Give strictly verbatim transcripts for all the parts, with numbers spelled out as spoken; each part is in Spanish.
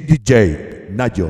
D J Nayo.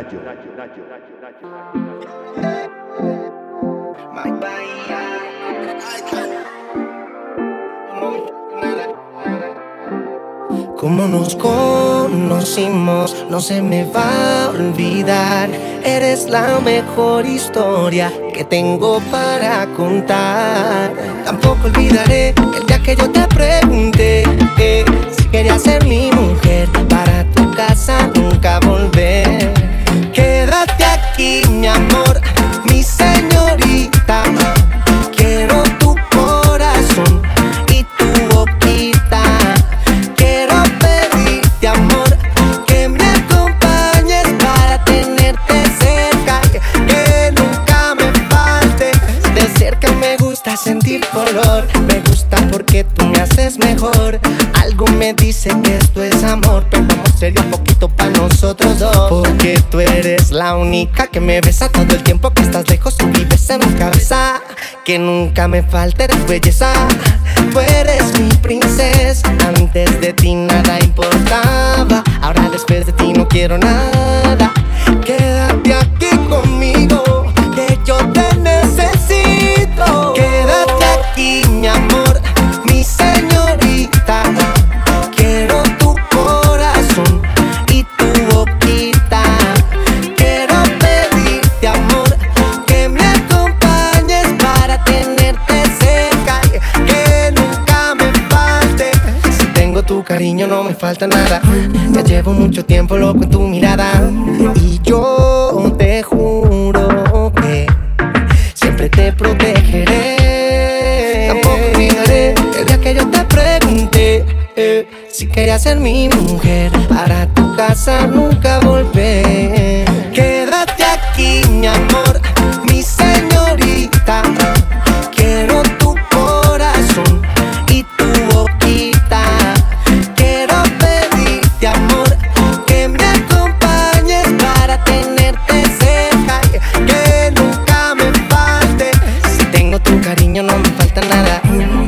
Como nos conocimos, no se me va a olvidar. Eres la mejor historia que tengo para contar. Tampoco olvidaré el día que yo te pregunté eh, si querías ser mi mujer, para tu casa nunca volver. Quédate aquí, mi amor, mi señorita. Quiero tu corazón y tu boquita. Quiero pedirte, amor, que me acompañes para tenerte cerca, que nunca me falte. De cerca me gusta sentir color, me gusta porque tú me haces mejor. Algo me dice que esto es amor, pero vamos serio un poquito para nosotros dos. Porque tú eres la única que me besa todo el tiempo que estás lejos y vives en mi cabeza. Que nunca me falte tu belleza. Tú eres mi princesa. Antes de ti nada importaba, ahora después de ti no quiero nada. Quédate aquí conmigo, que yo te necesito. Quédate aquí, mi amor, mi señorita. Quiero tu corazón y tu boquita. Quiero pedirte, amor, que me acompañes para tenerte cerca, que nunca me falte. Si tengo tu cariño no me falta nada. Ya llevo mucho tiempo loco en tu mirada, y yo te juro que siempre te protegeré. Tampoco olvidaré el día que yo te pregunté eh, si querías ser mi mujer, para tu casa nunca volver. Quédate aquí, mi amor, mi señorita. Quiero tu corazón y tu boquita. Quiero pedirte, amor, que me acompañes para tenerte cerca, que nunca me falte. Si tengo tu cariño no me falta nada.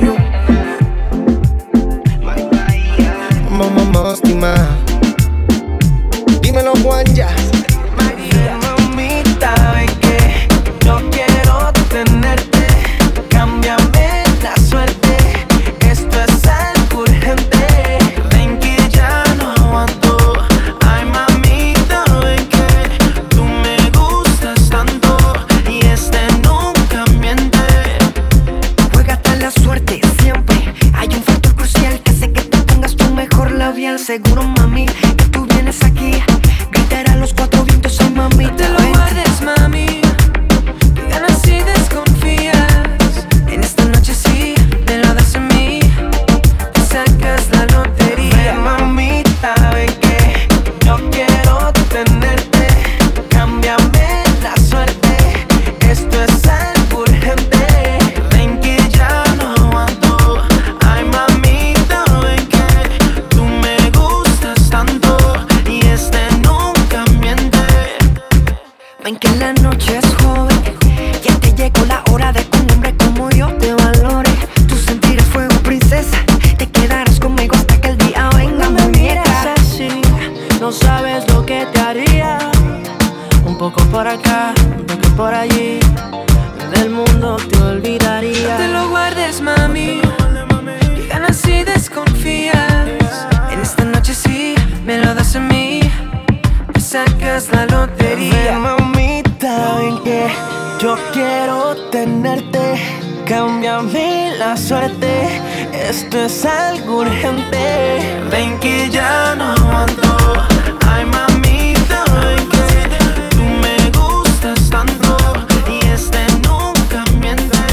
Mamá, mástima. Dímelo, Juan, ya. Mamita, ven que yo quiero tenerte. Cámbiame la suerte, esto es algo urgente. Ven que ya no aguanto. Ay, mamita, ven que tú me gustas tanto y este nunca miente. Juégate la suerte siempre. Hay un factor crucial que hace que tú tengas tu mejor labial. Seguro, mami, que tú vienes aquí. Gritará a los cuatro vientos, ay, mami. No te lo guardes, mami, que ganas y desconfías. En esta noche sí, te lo das a mí, te sacas la lotería. Ven, mamita, ven que yo quiero tenerte. Cámbiame la suerte, esto es algo urgente. Ven que ya no aguanto. Ay, mamita, ven que tú me gustas tanto y este nunca miente. Ven que la noche es joven, ya te llegó la hora de que un hombre como yo te valore. Tú sentirás fuego, princesa, te quedarás conmigo hasta que el día venga, No me muñeca. miras así, no sabes lo que te haría. Un poco por acá, un poco por allí, del mundo te olvidaría. No te lo guardes, mami, que ganas y desconfías. En esta noche sí, me lo das a mí, te sacas la lotería. Ven, mamita, ven que yo quiero tenerte. Cámbiame la suerte, esto es algo urgente. Ven que ya no aguanto. Ay, mamita, ven que tú me gustas tanto y este nunca miente.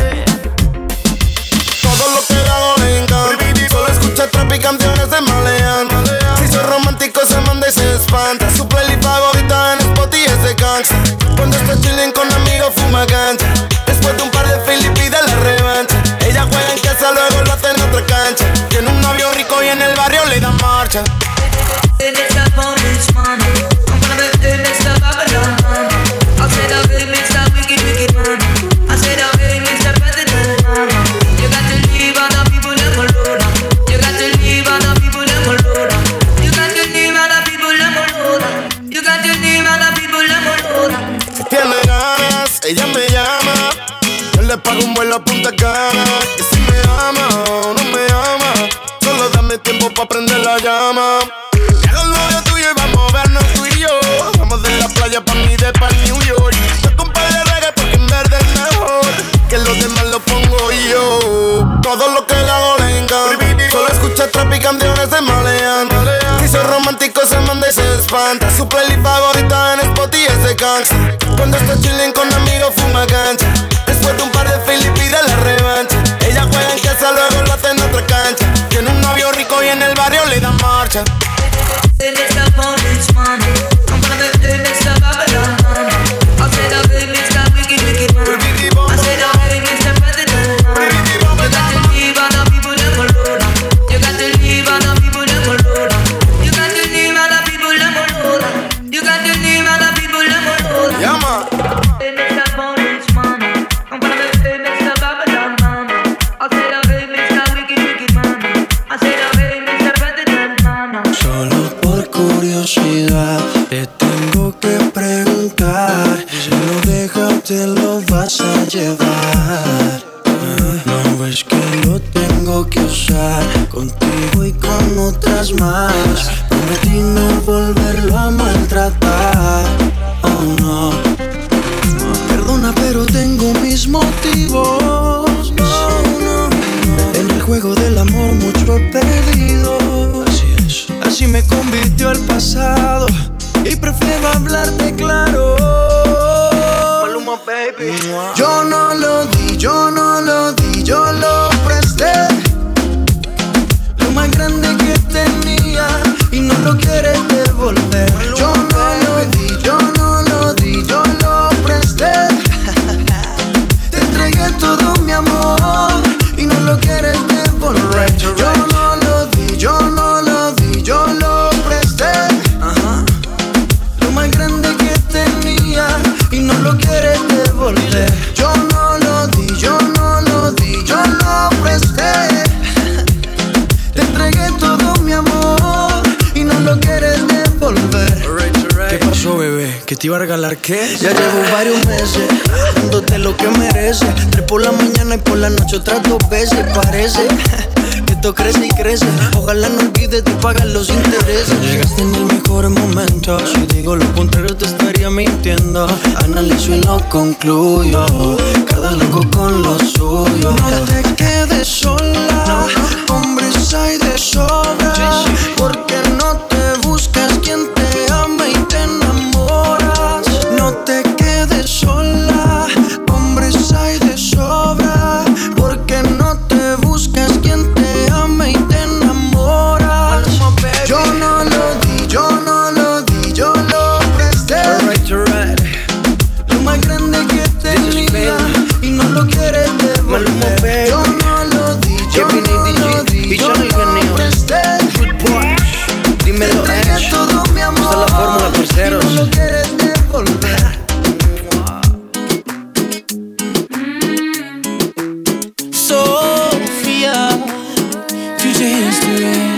Todo lo que hago le encanta. Solo escucha trap y canciones de maleante. Si soy romántico se manda y se espanta. Su playlist favorita en Spotify es de gangsta. Cuando está chilling con amigos fuma gancha. Después de un par de feeling pide la revancha. Ella juega en casa, luego lo hace en otra cancha. Tiene un novio rico y en el barrio le dan marcha. You got to leave other people alone. You got to leave other people alone. llama. Llega el novio tuyo y vamos a vernos tú y yo. Vamos de la playa pa' mi depa en New York. Toco un par de reggae porque en verde es mejor. Que los demás lo pongo yo. Todo lo que le hago le encanta. Solo escucha trap y canciones de maleante. Si soy romántico se manda y se espanta. Su playlist favorita en Spotify es de gangsta. Cuando está chilling con amigos fuma cancha. Después de un par de filis pide la revancha. Ella juega en casa, luego lo hace en otra cancha. Tiene un novio rico y en el barrio le dan marcha. Te tengo que preguntar, si lo dejas te lo vas a llevar. No ves que lo tengo que usar contigo y con otras más. Prometí no volverlo a maltratar. Oh no, perdona pero tengo mis motivos. No, no, no. En el juego del amor mucho he perdido. Así es, así me convirtió el pasado. Y prefiero hablarte claro. Maluma, baby. Yo no lo di, yo no lo di, yo lo presté. Lo más grande que tenía y no lo quieres devolver. Yo no lo di, yo no lo di, yo lo presté. Te entregué todo mi amor y no lo quieres devolver. Yo no lo di, yo no lo di, yo lo presté. Más grande que tenía y no lo quieres devolver. Yo no lo di, yo no lo di, yo lo presté. Te entregué todo mi amor y no lo quieres devolver. Alright, alright. ¿Qué pasó, bebé? ¿Que te iba a regalar qué? Ya llevo varios meses dándote lo que mereces. Tres por la mañana y por la noche otras dos veces. Parece que esto crece y crece. Ojalá no olvides de pagar los intereses. Llegaste en el mejor momento. Si digo lo contrario te estaría mintiendo. Analizo y lo concluyo. Cada loco con lo suyo. No te quedes sola. Hombres hay de sobra. Porque no te buscas quien te ama y te enamoras. No te quedes sola. Hombres hay de sobra. Porque no te buscas quien te ama y te enamoras. Yo no lo di, yo no lo di, yo lo presté. Alright, alright. Lo más grande que tenía y no lo quieres devolver. Yo no lo di, yo no lo di, yo lo presté. Dímelo, Ash. Todo mi amor. Esta es la fórmula, parceros. Y no lo quieres devolver. Sofía, D J yesterday.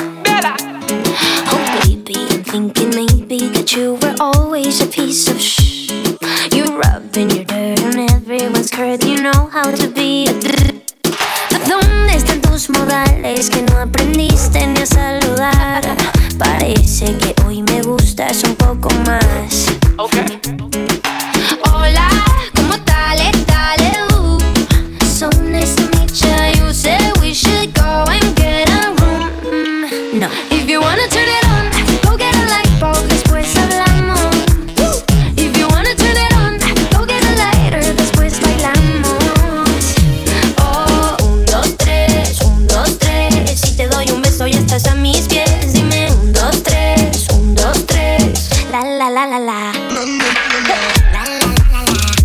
Oh baby, I'm thinking maybe that you were always a piece of shh. You rub in your dirt on everyone's skirt. You know how to be a d- ¿Dónde están tus modales que no aprendiste ni a saludar? Parece que hoy me gustas un poco más. Okay. Hola, ¿cómo dale, dale, uh. So nice to meet you. You said we should go and get a room. Mm, no. If you wanna turn it on, go get a light bulb, después hablamos. If you wanna turn it on, go get a lighter, después bailamos. Oh, un, dos, tres, un, dos, tres. Si te doy un beso ya estás a mis pies. Dime un, dos, tres, un, dos, tres. La, la, la, la, la. La, la, la, la, la.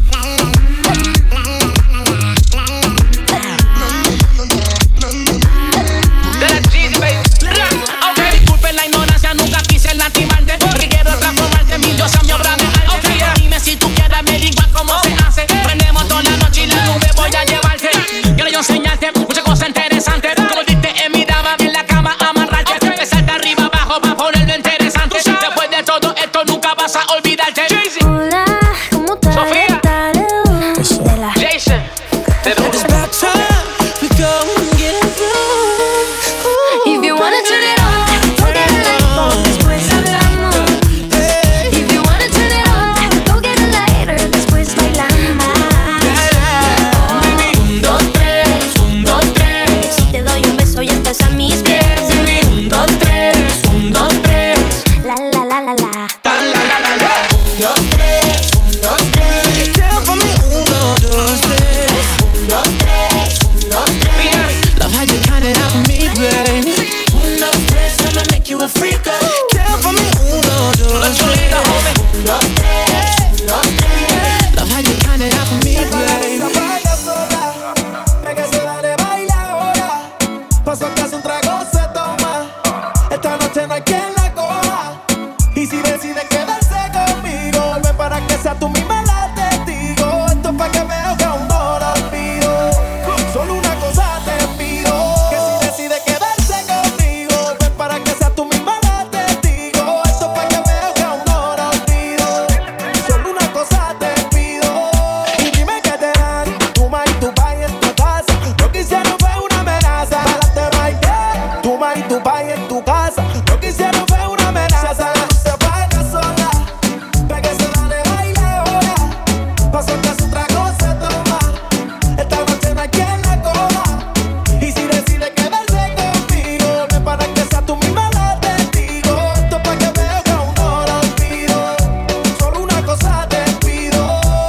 Tú eres solita, homie. Los tres, los tres. Love how you count it out for me, babe. Se apaga sola, pégase, dale, baila ahora. Paso a casa, un trago se toma. Esta noche no hay quien la coja. Y si decide quedarse conmigo, ven para que sea tú misma la testigo. Esto es pa' que veo que aún no lo olvido. Solo una cosa te pido, que si decide quedarse conmigo, ven para que sea tú misma la testigo. Esto es pa' que veo que aún no lo olvido. Solo una cosa te pido. Y dime qué te dan, tu ma y tu pa en tu casa. Lo que hicieron fue una amenaza. Pa'lante ma y qué, tu ma y tu pa en tu casa. Lo que hicieron fue una amenaza. Se apaga sola, pégase, dale, baila ahora. Paso que su trago se toma. Esta noche no hay quien la coja. Y si decide quedarse conmigo, ven para que sea tú misma la testigo. Esto es pa' que veo que aún no lo olvido. Solo una cosa te pido.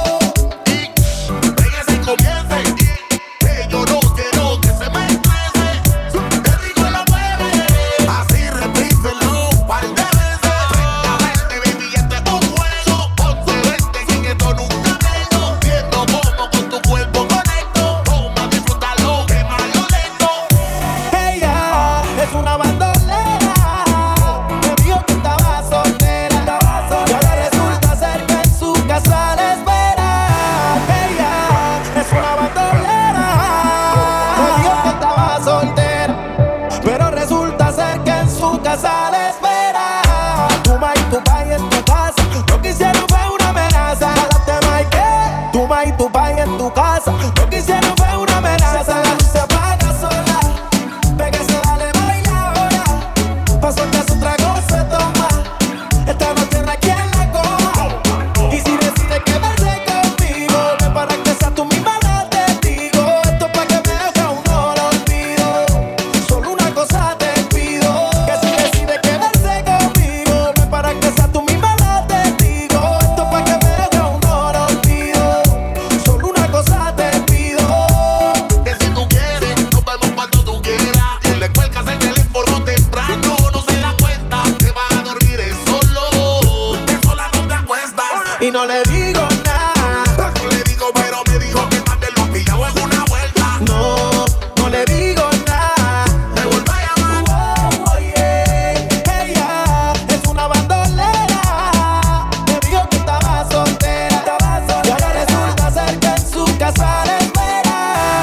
Pégase y comience, que yo no quiero que se me estrese. Te digo la mueve, así repíselo un par de veces. Frente a verte, baby, este es un juego. Ponte verte y en esto nunca tengo. Viendo cómo con tu cuerpo conecto. Toma, disfrútalo, que malo lento. Ella es una bandolera. Me dijo que estaba soltera. Y ahora resulta ser que en su casa la espera. Ella es una bandolera. Me dijo que estaba soltera. Pero resulta ser que en su casa la espera. Tu ma y tu pa en tu casa. Lo que hicieron fue una amenaza. Pa'lante ma y qué, tu ma y tu pa en tu casa. Lo que hicieron fue una amenaza. La luz se apaga sola, pégase, dale, baila ahora. Paso que su trago se toma. Esta noche no hay quien la coja. Y si decide quedarse conmigo, ven para que sea tú misma la testigo. Esto es pa' que veo que aún no lo olvido. Solo una cosa te pido, que si decide quedarse conmigo, ven para que sea tú misma la testigo. Esto es pa' que veo que aún no lo olvido. Solo una cosa te pido. Que si tú quieres, nos vemos cuando tú quieras. Y le cuelgas el teléfono temprano, no se da cuenta que va a dormir es solo. Que sola no te acuestas. Y no le digo nada. No le digo, pero me dijo que también lo ha pillado en una vuelta. No, no le digo nada. Me vuelve a llamar. Oh, oye, ella es una bandolera. Me dijo que estaba soltera. Y ahora resulta ser que en su casa la espera.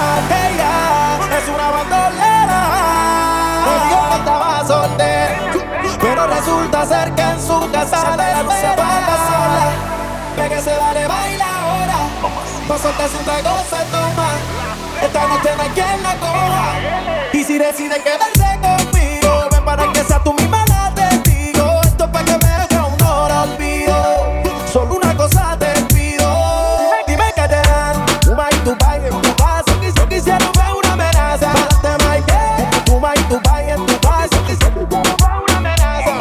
Ella es una bandolera. Me dijo que estaba soltera. Pero resulta ser que en su casa la espera. Se apaga sola, pégase, dale, baila ahora. Paso que su trago se toma. Esta noche no hay quien la coja. Y si decide quedarse conmigo, ven para que sea tú misma la testigo. Esto es pa' que veo que aún no lo olvido. Solo una cosa te pido. Dime qué te dan, tu ma y tu pa en tu casa. Lo que hicieron fue una amenaza. Pa'lante ma y qué, tu ma y tu pa en tu casa. Lo que hicieron fue una amenaza.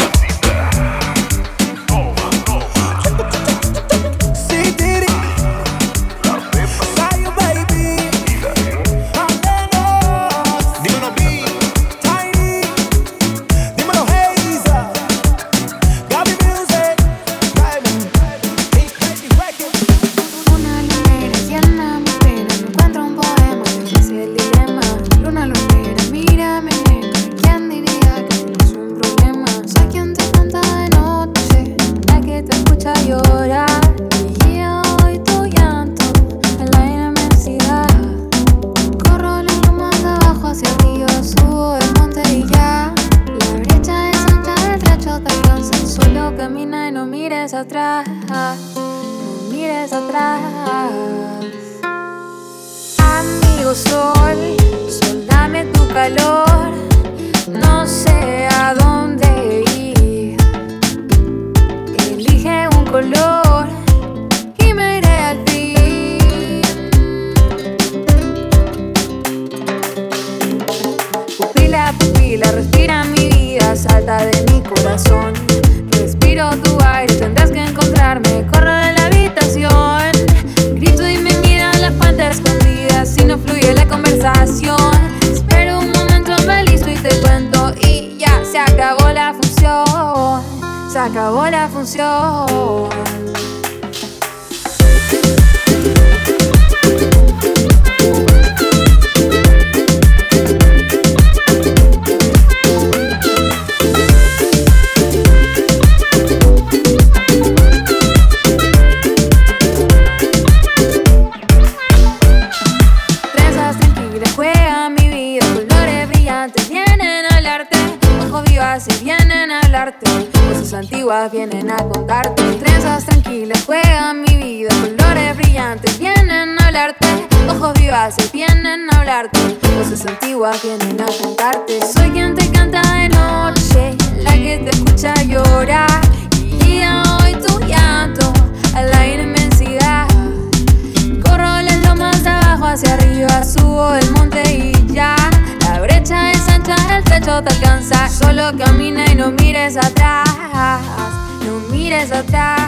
Sí, Tiri. Zion, baby. Amenos. Dímelo, B. Tiny. Dímelo, Hazel. Gaby Music. Diamond. Big Baby Records. Una lunera llena mi pena, me encuentro un poema que dice el dilema. Luna lunera, mírame nena, ¿quién diría que tienes un problema? Soy quien te canta de noche, la que te escucha llorar. Y yo hoy tu llanto en la inmensidad. Corro la loma de abajo hacia arriba, subo el monte y ya. La brecha es ancha, el trecho te alcanza, solo camina y no mires atrás. No mires atrás. Amigo sol, sol dame tu calor. No sé a dónde ir. Elige un color y me iré al fin. Pupila, pupila, respira mi vida, salta de mi corazón. Respiro tu aire, tendrás que encontrarme. Corro de la habitación, grito y me miran las puertas escondidas. Si no fluye la conversación, espero un momento, me listo y te cuento. Y ya se acabó. se acabó la función. Trenzas tranquilas, juega mi vida, colores brillantes vienen a hablarte, ojos vivaces vienen a hablarte, cosas antiguas vienen a contarte. Trenzas tranquilas, juega mi vida, colores brillantes vienen a hablarte, ojos vivaces vienen a hablarte, cosas antiguas vienen a contarte. Soy quien te canta de noche, la que te escucha llorar, y guía hoy tu llanto a la inmensidad. Corro las lomas de abajo hacia arriba, subo el monte y ya. La brecha es ancha, el techo te alcanza. Solo camina y no mires atrás, no mires atrás.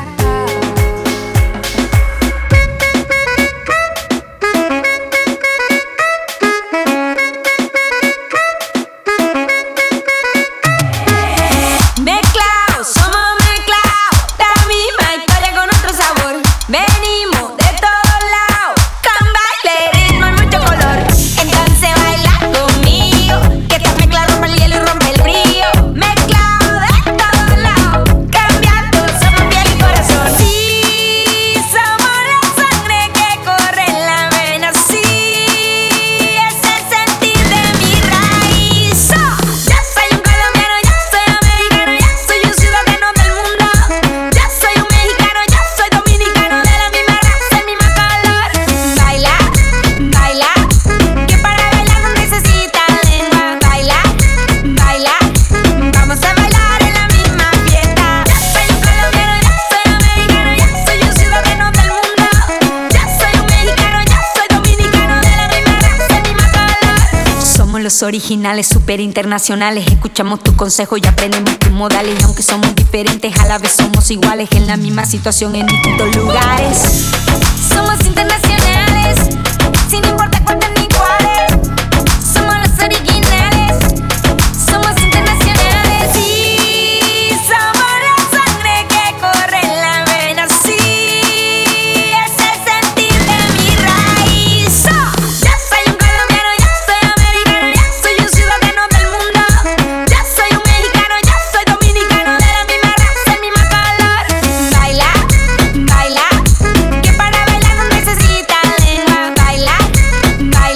Mezclados, somos mezclados, la misma historia con otro sabor. Venimos de todos lados, con baile, ritmo y mucho color. Entonces baila conmigo, que esta mezcla rompe el hielo y rompe el frío. Mezclado de todos lados, cambiando, somos piel y corazón. Sí, somos la sangre que corre en la vena. Sí, es el sentir de mi raíz. Oh, yo soy un colombiano, yo soy americano, yo soy un ciudadano del mundo. Yo soy un mexicano, yo soy dominicano, de la misma raza, el mismo color. Baila, baila, que para bailar no necesita lengua. Baila, baila, vamos a bailar en la misma fiesta. Yo soy un colombiano, yo soy americano, yo soy un ciudadano del mundo. Yo soy un mexicano, yo soy dominicano, de la misma raza, el mismo color. Somos los originales, super internacionales. Escuchamos tus consejos y aprendemos tus modales. Y aunque somos diferentes, a la vez somos iguales. En la misma situación, en distintos lugares. Somos internacionales, sin importar cuántos ni cuáles. Somos los originales, somos internacionales. Sí, somos la sangre que corre en la vena. Sí, es el sentir de mi raíz. Oh, yo soy un colombiano, yo soy americano, yo soy un ciudadano del mundo. Yo soy un mexicano, yo soy dominicano, de la misma raza, el mismo color. Baila, baila, que para bailar no necesita lengua. Baila, baila,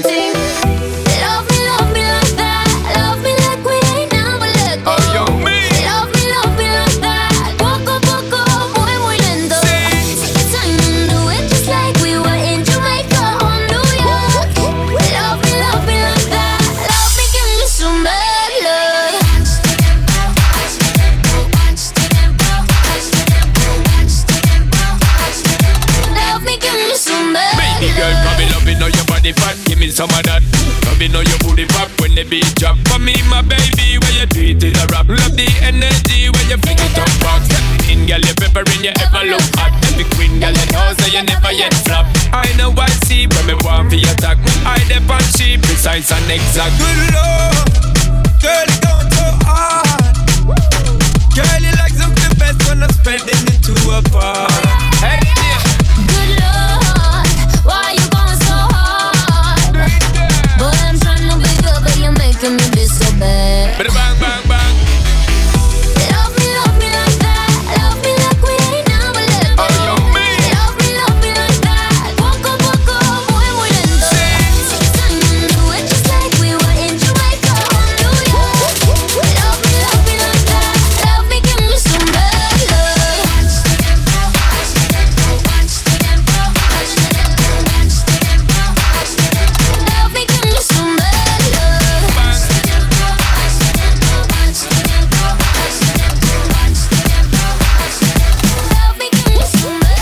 Some of that, love you know your booty pop when the beat drop. For me, my baby, when you treat it a rap. Love the energy when you fling it up back. Step in, girl, you peppering, you ever look hot. Every queen, girl, you know, so you never yet flop. I know I see when me want for your attack. I dep on she precise and exact. Good lord, girl, you going so hard. Girl, you like something best when I'm spreading it to a bar. Hey, yeah. Good lord, why you going so hard? Boy, I'm trying to be good, but you're making me be so bad. Bang, bang, bang. Love me, love me like that. Love me like we ain't never let go. Love me, love me like that. Poco, poco, muy, muy lento. Six time and do it just like we were in Jamaica or New York. Love me, love me like that. Love me, give me some bad love. Watch the tempo, watch the tempo, watch the tempo, watch the tempo, watch the tempo, watch the tempo. Love me, give me some bad love. Watch the tempo, watch the tempo, watch the tempo, watch the tempo, watch the tempo, watch the tempo. Love me, give me some bad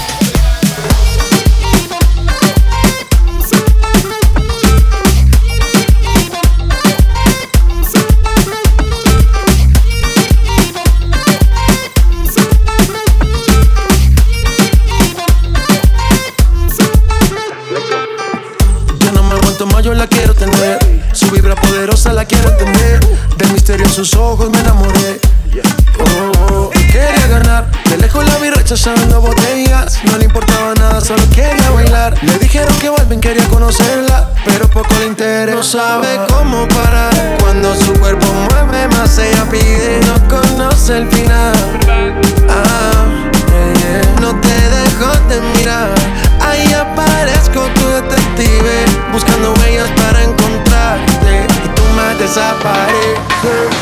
Ya no me aguanto más, yo la quiero tener. Su vibra poderosa la quiero entender. Del misterio en sus ojos me enamoré. Oh, oh, y quería ganar. De lejos la vi rechazando botellas. No le importaba nada, solo quería bailar. Le dijeron que vuelven, quería conocerla, pero poco le interesa. No sabe cómo parar. Cuando su cuerpo mueve más, ella pide. No conoce el final. Ah, yeah, yeah. No te dejo de mirar. Ahí aparezco tu detective, buscando huellas para encontrarte, y tú más desapareces.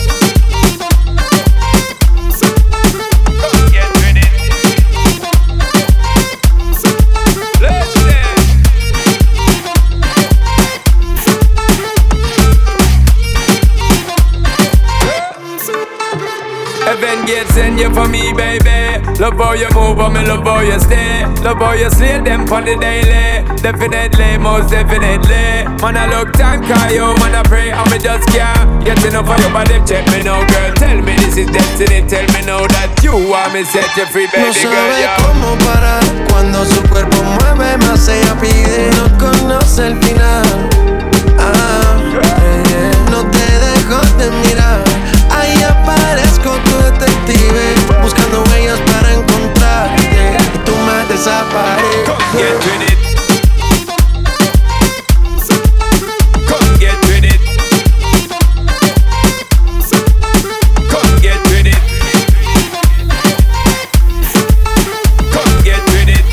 Heaven gets in you for me, baby. Love how you move, and me love how you stay. Love how you slay them for the daily. Definitely, most definitely. Man, I look time, call you, man, I pray, and me just can't get enough of your body. Check me now, girl. Tell me this is destiny. Tell me now that you want me set you free, baby no girl. No sabe yeah. cómo parar. Cuando su cuerpo mueve más, ella pide. No conoce el final. Ah, yeah, yeah. No te dejo de mirar. Ahí aparezco tu detective, buscando huellas para encontrarte, y tú más desapareces. Come get with it. Come get with it. Come get with it. Come get with it.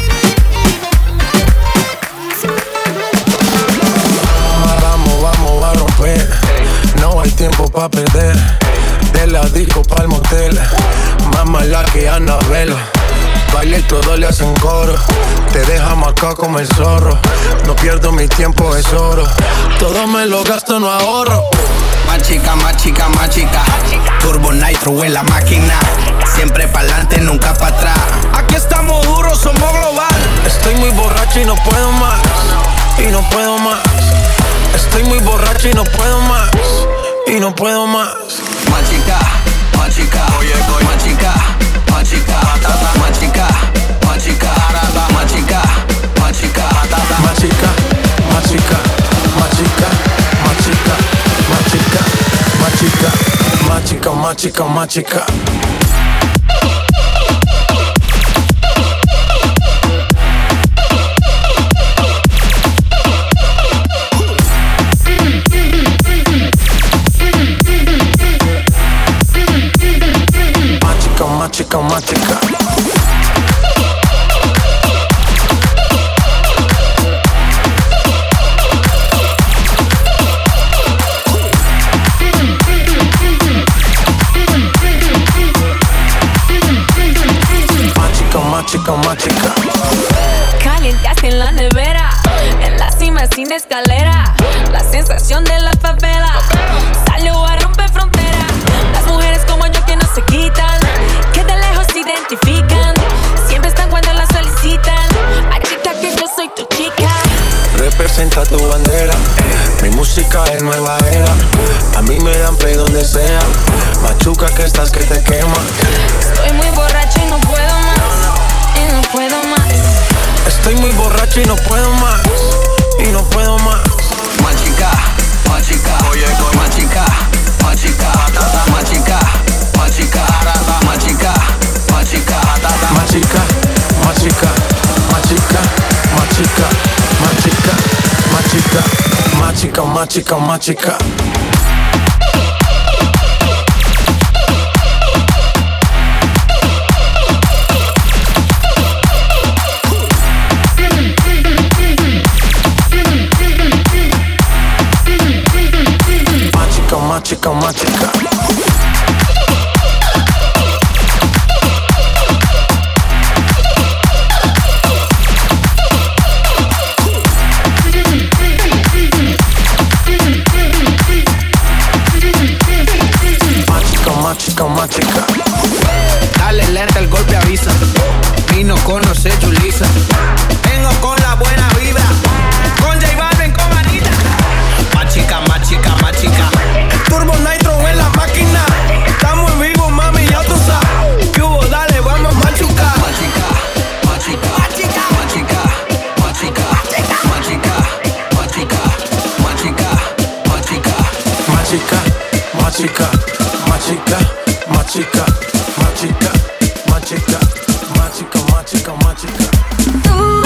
Vamos, vamos a romper. No hay tiempo pa' perder. De la disco pa'l motel, más mala que Annabelle. Baile y todo le hacen coro. Te deja marcado como el zorro. No pierdo mi tiempo, es oro. Todo me lo gasto, no ahorro. Más chica, más chica, más chica. Turbo Nitro en la máquina. Siempre pa'lante, nunca pa' atrás. Aquí estamos duros, somos global. Estoy muy borracho y no puedo más. Y no puedo más. Estoy muy borracho y no puedo más. Y no puedo más. Machica, machica, oye, voy. Machica, machica, machica, machica, machica, machica, machica, machica, machica, machica, machica, machica, machica, machica, machica. Machica, machica. machica, machica. Calienteaste en la nevera, en la cima sin escalera. La sensación de la favela salió a romper frontera. Las mujeres como yo que no se quitan, que de lejos se identifican, siempre están cuando la solicitan. Machita que yo soy tu chica. Representa tu bandera, mi música es nueva era. A mí me dan play donde sea. Machuca que estás que te quema. Estoy muy borracho y no puedo más, y no puedo más. Estoy muy borracho y no puedo más, y no puedo más. Machica, machica, oye, machica, machica, machica, machica, machica, machica, machica, machica, machica, machica, machica, machica, machica, machica, machica. Machica, machica. Machica, machica, machica. Dale lenta, el golpe avisa. Vino conoce Julissa. Vengo con la buena vida. Con J Balvin, con Anita. Machica, machica, machica. Turbo Nitro en la máquina. Estamos en vivo, mami, ya tú sabes. ¿Qué hubo? Dale, vamos, machuca. Machica, machica, machica, machica, machica, machica, machica, machica, machica, machica, machica, machica, machica, machica, machica, machica, machica, machica. Tú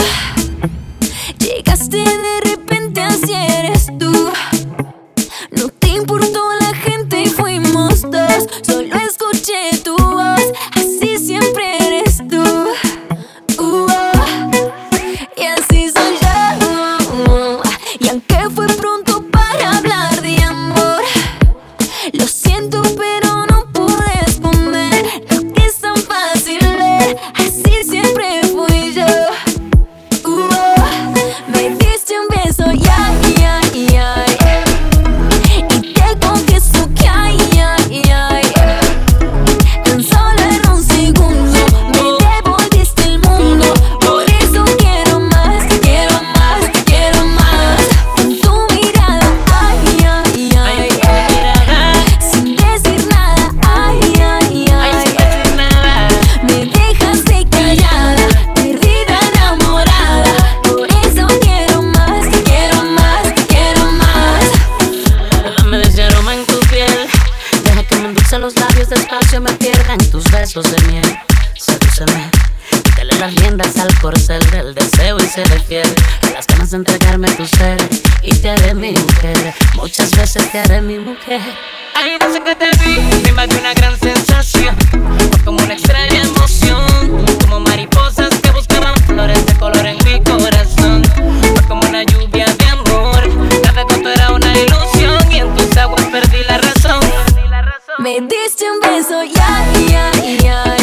llegaste de repente, así eres tú. No te importó la gente y fuimos dos. Solo escuché tu voz, así siempre eres tú. Uh, y así soy yo. Y aunque fue pronto para hablar de amor, lo siento pero no pude responder. Lo que es tan fácil ver, así siempre fui yo. Uh, me diste un beso, ya, ya, ya. Y te confieso que ay, ay, ay. Tan solo en un segundo me devolviste el mundo. Por eso quiero más, quiero más, quiero más. Con tu mirada, ay, ay, ay. Sin decir nada, ay, ay, ay. Me dejaste callada, perdida, enamorada. Por eso quiero más, quiero más, quiero más. Dame de ese aroma en tu piel. Deja que me endulce los labios, despacio me pierda en tus besos de miel. Sedúceme, quítale las riendas al corcel del deseo y seré fiel a las ganas de entregarme tu ser. Y te haré mi mujer, muchas veces te haré mi mujer. Ay, desde que te vi, me invadió una gran sensación. Fue como una extraña emoción, como mariposas que buscaban flores de color en mi corazón. Fue como una lluvia de amor, cada cuento era una ilusión. Y en tus aguas perdí la razón. Me diste un beso, ya, ya, ya.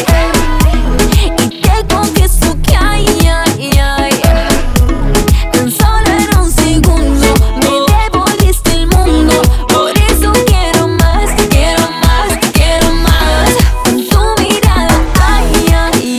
Y te confieso que ay, ay, ay. Tan solo en un segundo me devolviste el mundo. Por eso quiero más, quiero más, quiero más. Con tu mirada, ay, ay,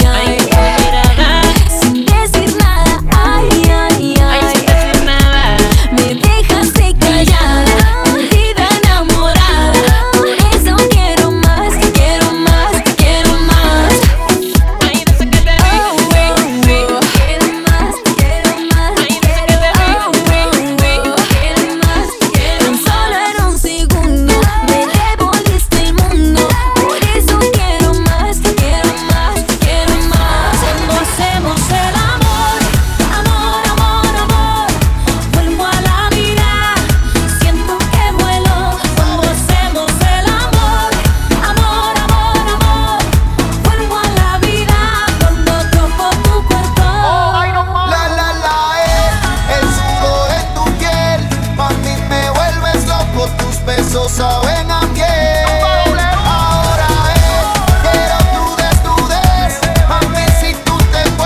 ay. Sin decir nada, ay, ay, ay. Me dejaste callada, perdida, enamorada. Por eso quiero más, quiero más, quiero más. Ay, desde que te vi, Oh, oh, quiero más, quiero más. ay, desde que te vi, Oh, oh, quiero más. Tan solo en un segundo me devolviste el mundo. Por eso quiero más, quiero más, quiero más. Cuando hacemos el amor, amor, amor, amor, vuelvo a la vida, siento que vuelo. Cuando hacemos el amor, amor, amor, amor, vuelvo a la vida cuando toco tu cuerpo. La la la, eh, el sudor en tu piel, mami me vuelves loco, tus besos saben a miel. Ahora eh, quiero tu desnudez, mami si tú te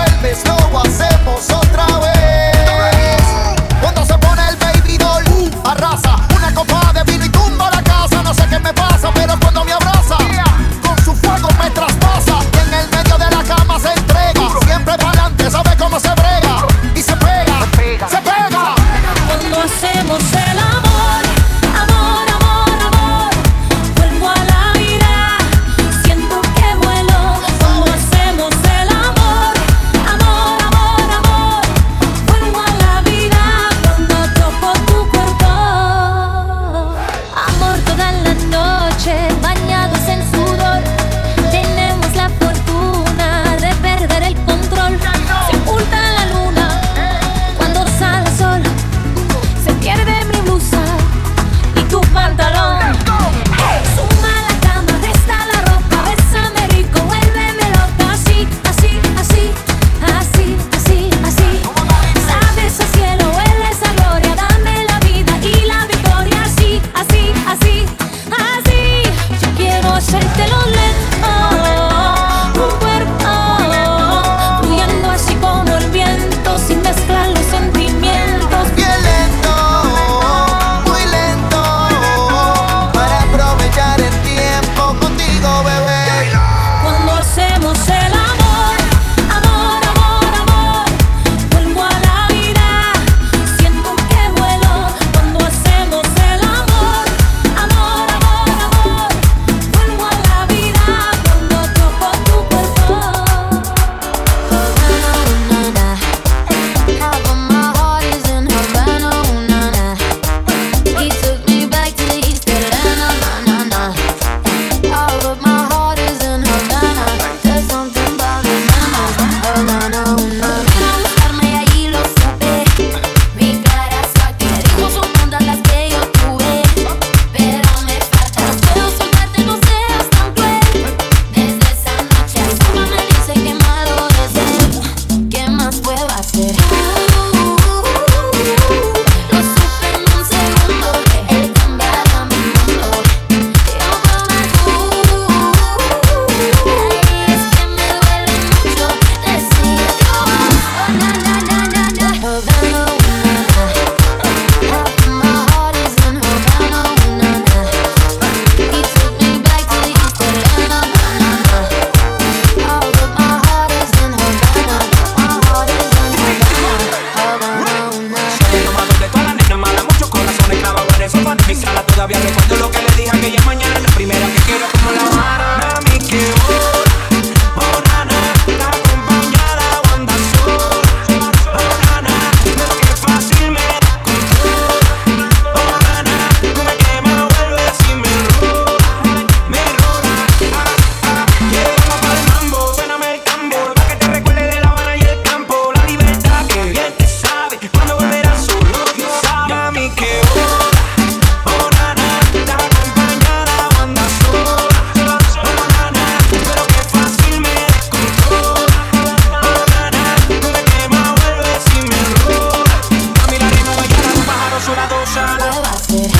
de sofá de mi sala. Todavía recuerdo lo que le dije aquella mañana. La primera que quiero como la Habana. Mami, que voy, oh, nana, la acompañada o anda sola. Oh, nana, pero qué fácil me descontrol. Oh, nana, no me quema, vuelve si me roba, me roba. Ah, ah, llegamos pa'l mambo, suéname el tambor, pa' que te recuerde de La Habana y el campo. La libertad que bien te sabe, cuando volverás solo, Dios sabe. Mami, que voy, oh, nana, la acompañada o anda sola. Oh, nana, pero qué fácil me descontrol. Oh, nana, no me quema, vuelve si me roba. Mami, la reina mañana, un pájaro sola, dos alas. ¿Qué va a ser?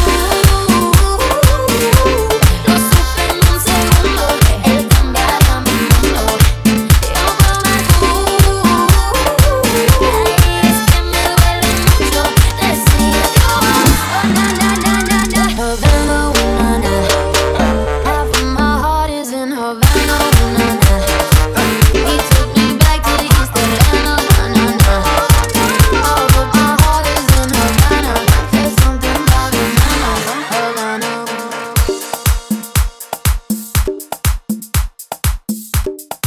Lo supe en un segundo, él cambiará mi mundo. Yo prometo, es que me duele mucho decir oh, na na na na na. Havana, ooh, na na. Half of my heart is in Havana, ooh, na na. He took me back to the East Atlanta, na na na. All of my heart is in Havana. There's something about Havana, Havana.